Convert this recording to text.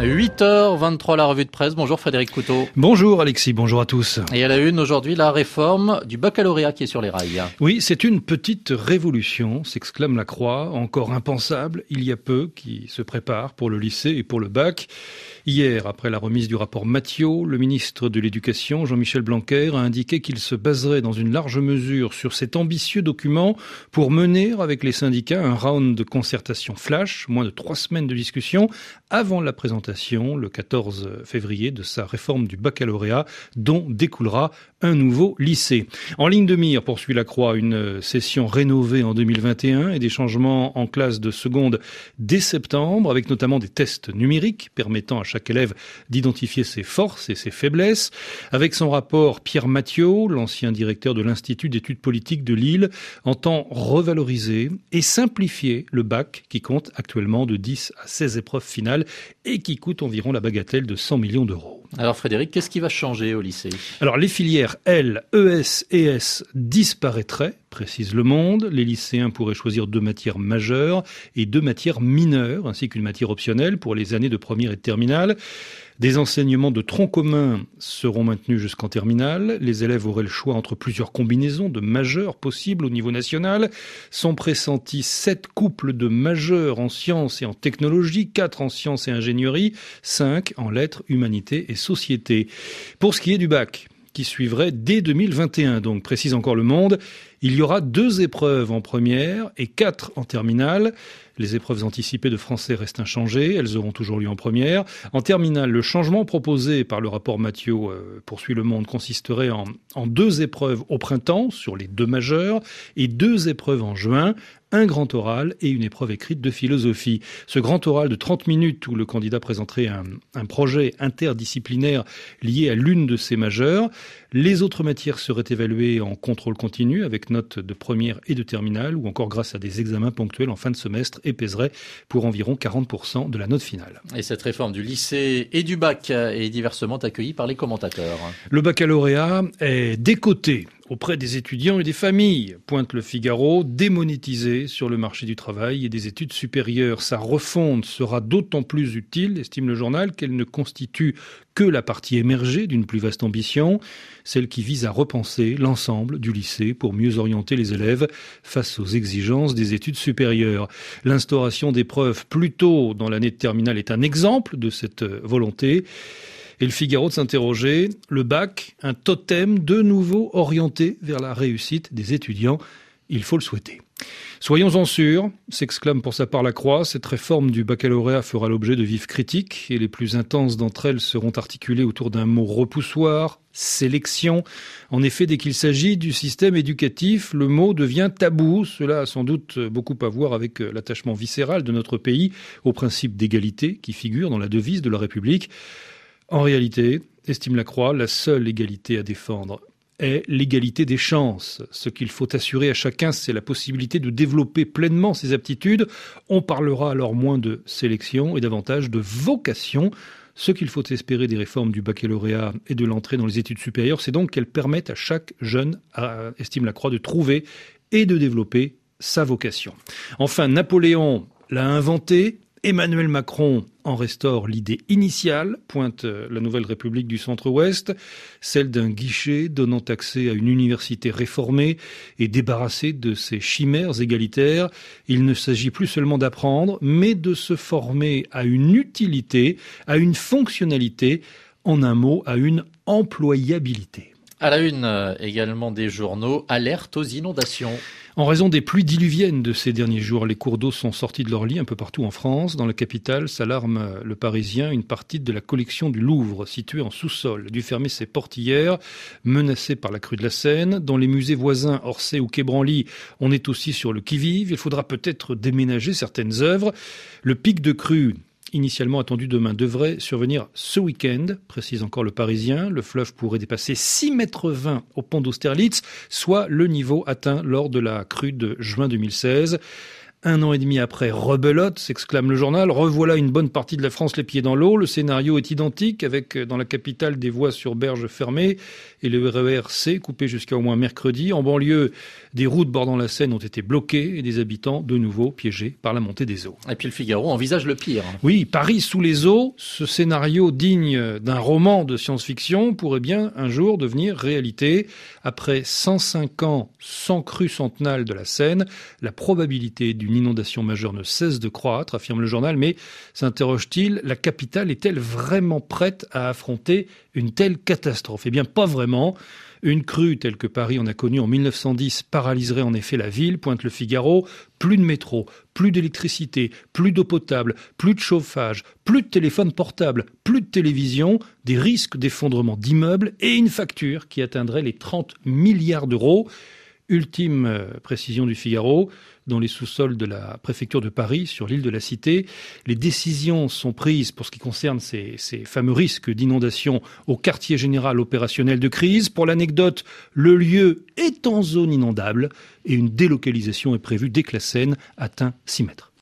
8h23, la revue de presse. Bonjour Frédéric Couteau. Bonjour Alexis, bonjour à tous. Et à la une aujourd'hui, la réforme du baccalauréat qui est sur les rails. Oui, c'est une petite révolution, s'exclame la Croix, encore impensable, il y a peu, qui se prépare pour le lycée et pour le bac. Hier, après la remise du rapport Mathiot, le ministre de l'Éducation, Jean-Michel Blanquer, a indiqué qu'il se baserait dans une large mesure sur cet ambitieux document pour mener avec les syndicats un round de concertation flash, moins de 3 semaines de discussion, avant la présentation, le 14 février, de sa réforme du baccalauréat, dont découlera un nouveau lycée. En ligne de mire, poursuit la Croix, une session rénovée en 2021 et des changements en classe de seconde dès septembre, avec notamment des tests numériques permettant à chaque élève d'identifier ses forces et ses faiblesses. Avec son rapport, Pierre Mathiot, l'ancien directeur de l'Institut d'études politiques de Lille, entend revaloriser et simplifier le bac qui compte actuellement de 10 à 16 épreuves finales et qui coûte environ la bagatelle de 100 millions d'euros. Alors Frédéric, qu'est-ce qui va changer au lycée ? Alors les filières L, ES et S disparaîtraient, précise Le Monde. Les lycéens pourraient choisir 2 matières majeures et 2 matières mineures, ainsi qu'une matière optionnelle pour les années de première et de terminale. Des enseignements de tronc commun seront maintenus jusqu'en terminale. Les élèves auraient le choix entre plusieurs combinaisons de majeurs possibles au niveau national. Sont pressentis 7 couples de majeurs en sciences et en technologie, 4 en sciences et ingénierie, 5 en lettres, humanités et société. Pour ce qui est du bac, qui suivrait dès 2021, donc précise encore Le Monde, il y aura 2 épreuves en première et 4 en terminale. Les épreuves anticipées de français restent inchangées, elles auront toujours lieu en première. En terminale, le changement proposé par le rapport Mathiot, poursuit Le Monde, consisterait en 2 épreuves au printemps sur les 2 majeurs et 2 épreuves en juin, un grand oral et une épreuve écrite de philosophie. Ce grand oral de 30 minutes où le candidat présenterait un projet interdisciplinaire lié à l'une de ces majeures. Les autres matières seraient évaluées en contrôle continu avec notes de première et de terminale ou encore grâce à des examens ponctuels en fin de semestre et pèserait pour environ 40% de la note finale. Et cette réforme du lycée et du bac est diversement accueillie par les commentateurs. Le baccalauréat est décoté auprès des étudiants et des familles, pointe Le Figaro, démonétisé sur le marché du travail et des études supérieures. Sa refonte sera d'autant plus utile, estime le journal, qu'elle ne constitue que la partie émergée d'une plus vaste ambition, celle qui vise à repenser l'ensemble du lycée pour mieux orienter les élèves face aux exigences des études supérieures. L'instauration d'épreuves plus tôt dans l'année de terminale est un exemple de cette volonté. Et Le Figaro de s'interroger, le bac, un totem de nouveau orienté vers la réussite des étudiants. Il faut le souhaiter. Soyons-en sûrs, s'exclame pour sa part la Croix, cette réforme du baccalauréat fera l'objet de vives critiques et les plus intenses d'entre elles seront articulées autour d'un mot repoussoir, sélection. En effet, dès qu'il s'agit du système éducatif, le mot devient tabou. Cela a sans doute beaucoup à voir avec l'attachement viscéral de notre pays au principe d'égalité qui figure dans la devise de la République. En réalité, estime la Croix, la seule égalité à défendre est l'égalité des chances. Ce qu'il faut assurer à chacun, c'est la possibilité de développer pleinement ses aptitudes. On parlera alors moins de sélection et davantage de vocation. Ce qu'il faut espérer des réformes du baccalauréat et de l'entrée dans les études supérieures, c'est donc qu'elles permettent à chaque jeune, estime la Croix, de trouver et de développer sa vocation. Enfin, Napoléon l'a inventé. Emmanuel Macron en restaure l'idée initiale, pointe la Nouvelle République du Centre-Ouest, celle d'un guichet donnant accès à une université réformée et débarrassée de ses chimères égalitaires. Il ne s'agit plus seulement d'apprendre, mais de se former à une utilité, à une fonctionnalité, en un mot, à une employabilité. À la une également des journaux, alerte aux inondations. En raison des pluies diluviennes de ces derniers jours, les cours d'eau sont sortis de leur lit un peu partout en France. Dans la capitale, s'alarme Le Parisien, une partie de la collection du Louvre, située en sous-sol, a dû fermer ses portes hier, menacée par la crue de la Seine. Dans les musées voisins, Orsay ou Quai Branly, on est aussi sur le qui-vive. Il faudra peut-être déménager certaines œuvres. Le pic de crue, initialement attendu demain, devrait survenir ce week-end, précise encore Le Parisien. Le fleuve pourrait dépasser 6,20 mètres au pont d'Austerlitz, soit le niveau atteint lors de la crue de juin 2016. 1 an et demi après, rebelote, s'exclame le journal. Revoilà une bonne partie de la France les pieds dans l'eau. Le scénario est identique avec, dans la capitale, des voies sur berges fermées et le RER C coupé jusqu'à au moins mercredi. En banlieue, des routes bordant la Seine ont été bloquées et des habitants, de nouveau, piégés par la montée des eaux. Et puis le Figaro envisage le pire. Oui, Paris sous les eaux, ce scénario digne d'un roman de science-fiction pourrait bien un jour devenir réalité. Après 105 ans sans crue centenale de la Seine, la probabilité d'une inondation majeure ne cesse de croître, affirme le journal, mais s'interroge-t-il, la capitale est-elle vraiment prête à affronter une telle catastrophe ? Eh bien, pas vraiment. Une crue telle que Paris en a connue en 1910 paralyserait en effet la ville, pointe le Figaro. Plus de métro, plus d'électricité, plus d'eau potable, plus de chauffage, plus de téléphone portable, plus de télévision, des risques d'effondrement d'immeubles et une facture qui atteindrait les 30 milliards d'euros. Ultime précision du Figaro, dans les sous-sols de la préfecture de Paris, sur l'île de la Cité, les décisions sont prises pour ce qui concerne ces fameux risques d'inondation au quartier général opérationnel de crise. Pour l'anecdote, le lieu est en zone inondable et une délocalisation est prévue dès que la Seine atteint 6 mètres.